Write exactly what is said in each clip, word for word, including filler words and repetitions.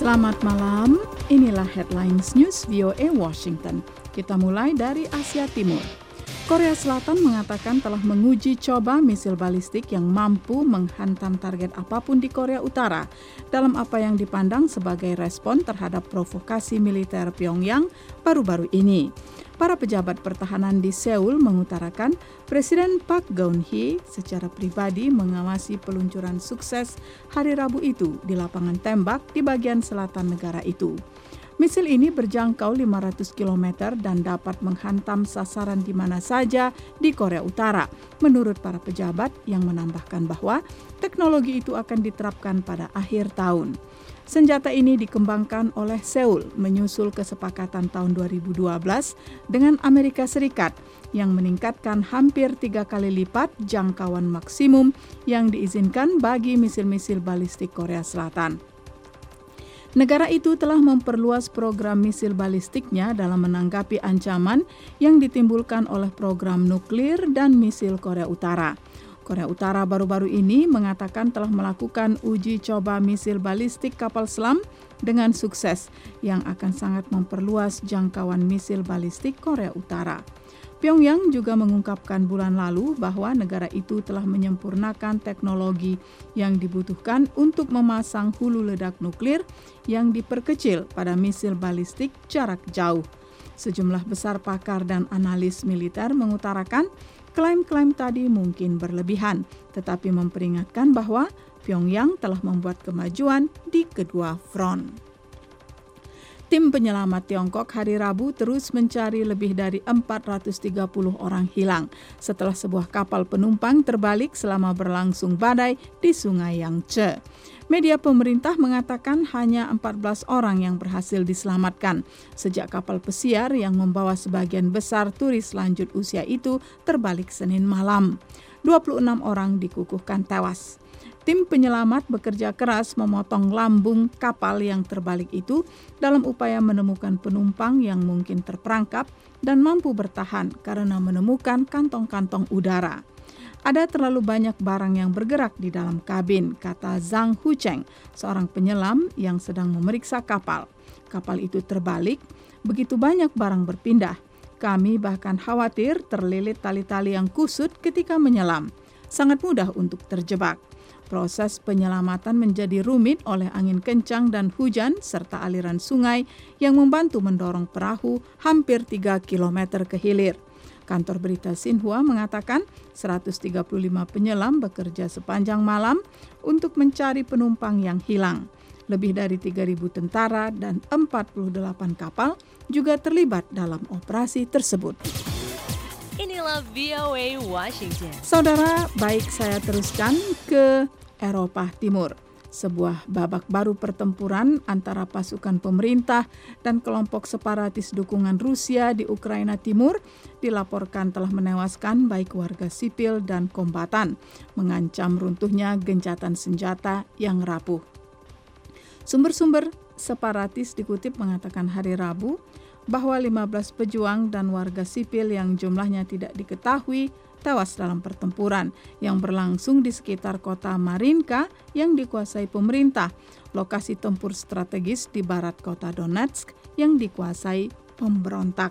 Selamat malam, inilah Headlines News V O A Washington. Kita mulai dari Asia Timur. Korea Selatan mengatakan telah menguji coba misil balistik yang mampu menghantam target apapun di Korea Utara dalam apa yang dipandang sebagai respon terhadap provokasi militer Pyongyang baru-baru ini. Para pejabat pertahanan di Seoul mengutarakan Presiden Park Geun-hye secara pribadi mengawasi peluncuran sukses hari Rabu itu di lapangan tembak di bagian selatan negara itu. Misil ini berjangkau lima ratus kilometer dan dapat menghantam sasaran di mana saja di Korea Utara, menurut para pejabat yang menambahkan bahwa teknologi itu akan diterapkan pada akhir tahun. Senjata ini dikembangkan oleh Seoul menyusul kesepakatan tahun dua ribu dua belas dengan Amerika Serikat yang meningkatkan hampir tiga kali lipat jangkauan maksimum yang diizinkan bagi misil-misil balistik Korea Selatan. Negara itu telah memperluas program misil balistiknya dalam menanggapi ancaman yang ditimbulkan oleh program nuklir dan misil Korea Utara. Korea Utara baru-baru ini mengatakan telah melakukan uji coba misil balistik kapal selam dengan sukses yang akan sangat memperluas jangkauan misil balistik Korea Utara. Pyongyang juga mengungkapkan bulan lalu bahwa negara itu telah menyempurnakan teknologi yang dibutuhkan untuk memasang hulu ledak nuklir yang diperkecil pada misil balistik jarak jauh. Sejumlah besar pakar dan analis militer mengutarakan klaim-klaim tadi mungkin berlebihan, tetapi memperingatkan bahwa Pyongyang telah membuat kemajuan di kedua front. Tim penyelamat Tiongkok hari Rabu terus mencari lebih dari empat ratus tiga puluh orang hilang setelah sebuah kapal penumpang terbalik selama berlangsung badai di Sungai Yangtze. Media pemerintah mengatakan hanya empat belas orang yang berhasil diselamatkan sejak kapal pesiar yang membawa sebagian besar turis lanjut usia itu terbalik Senin malam. dua puluh enam orang dikukuhkan tewas. Tim penyelamat bekerja keras memotong lambung kapal yang terbalik itu dalam upaya menemukan penumpang yang mungkin terperangkap dan mampu bertahan karena menemukan kantong-kantong udara. Ada terlalu banyak barang yang bergerak di dalam kabin, kata Zhang Hucheng, seorang penyelam yang sedang memeriksa kapal. Kapal itu terbalik, begitu banyak barang berpindah. Kami bahkan khawatir terlilit tali-tali yang kusut ketika menyelam. Sangat mudah untuk terjebak. Proses penyelamatan menjadi rumit oleh angin kencang dan hujan serta aliran sungai yang membantu mendorong perahu hampir tiga kilometer ke hilir. Kantor berita Xinhua mengatakan seratus tiga puluh lima penyelam bekerja sepanjang malam untuk mencari penumpang yang hilang. Lebih dari tiga ribu tentara dan empat puluh delapan kapal juga terlibat dalam operasi tersebut. Inilah V O A Washington. Saudara, baik saya teruskan ke Eropa Timur. Sebuah babak baru pertempuran antara pasukan pemerintah dan kelompok separatis dukungan Rusia di Ukraina Timur dilaporkan telah menewaskan baik warga sipil dan kombatan, mengancam runtuhnya gencatan senjata yang rapuh. Sumber-sumber separatis dikutip mengatakan hari Rabu bahwa lima belas pejuang dan warga sipil yang jumlahnya tidak diketahui tewas dalam pertempuran yang berlangsung di sekitar kota Marinka yang dikuasai pemerintah, lokasi tempur strategis di barat kota Donetsk yang dikuasai pemberontak.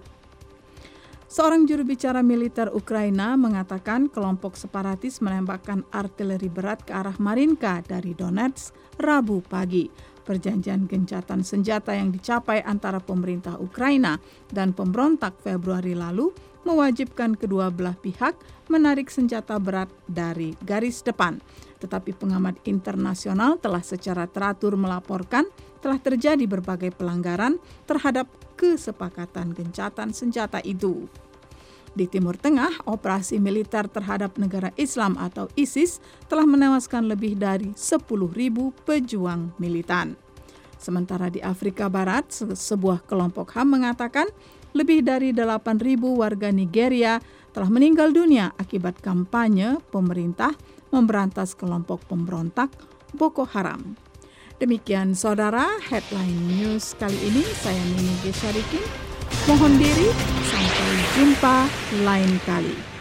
Seorang juru bicara militer Ukraina mengatakan kelompok separatis menembakkan artileri berat ke arah Marinka dari Donetsk Rabu pagi. Perjanjian gencatan senjata yang dicapai antara pemerintah Ukraina dan pemberontak Februari lalu mewajibkan kedua belah pihak menarik senjata berat dari garis depan. Tetapi pengamat internasional telah secara teratur melaporkan telah terjadi berbagai pelanggaran terhadap kesepakatan gencatan senjata itu. Di Timur Tengah, operasi militer terhadap negara Islam atau ISIS telah menewaskan lebih dari sepuluh ribu pejuang militan. Sementara di Afrika Barat, sebuah kelompok H A M mengatakan lebih dari delapan ribu warga Nigeria telah meninggal dunia akibat kampanye pemerintah memberantas kelompok pemberontak Boko Haram. Demikian saudara, Headline News kali ini saya Nini G. Syarikin. Mohon diri, sampai jumpa lain kali.